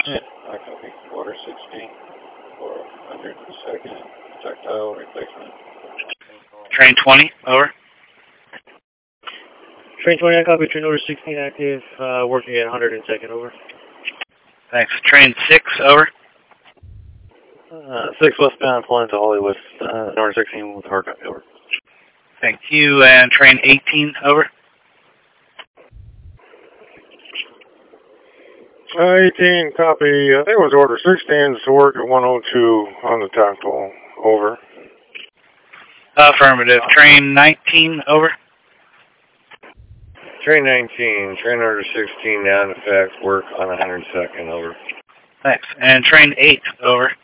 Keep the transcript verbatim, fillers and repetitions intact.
Yeah, I copy. Order sixteen for one hundred second projectile replacement. Train twenty, over. Train twenty, I copy. Train order sixteen active, uh, working at one hundred second, over. Thanks. Train six, over. Uh, six westbound, flying to Hollywood, uh, order sixteen with hard copy, over. Thank you. And train eighteen, over. Uh, eighteen, copy. I think it was order sixteen to work at one oh two on the tactile. Over. Affirmative. Train nineteen, over. Train nineteen, train order sixteen, down effect, work on one hundred second, over. Thanks. And train eight, over.